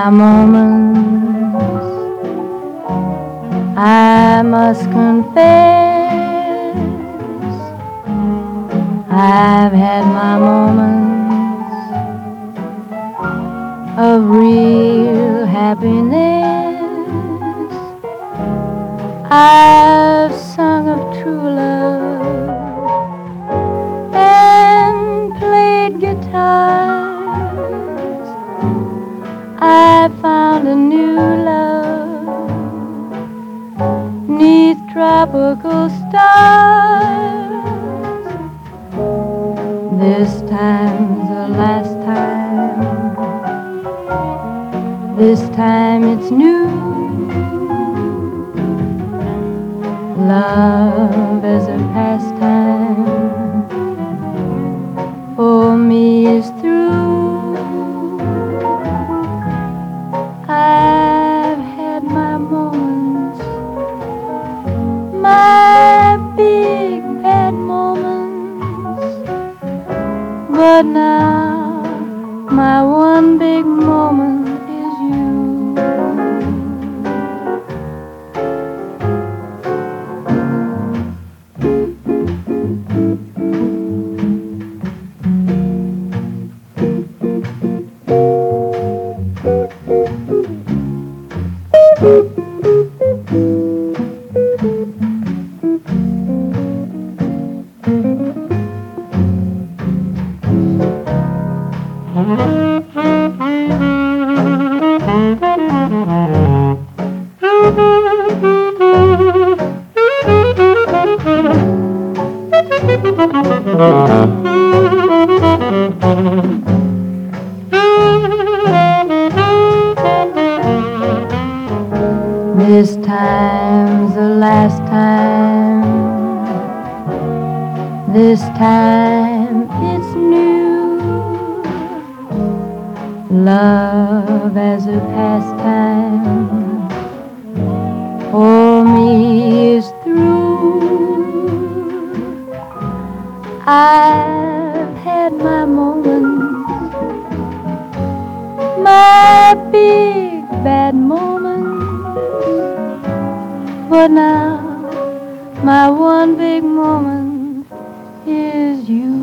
my moments, I must confess. I've had my moments of real happiness. I've sung of true love and played guitars. I found a new love 'neath tropical stars. This time's the last time. This time it's new. Love as a pastime for me is through. I've had my moments, my big bad moments, but now my one big moment is you. This time's the last time. This time it's new. Love as a pastime for me is through. I've had my moments, my big bad moments, but now my one big moment is you.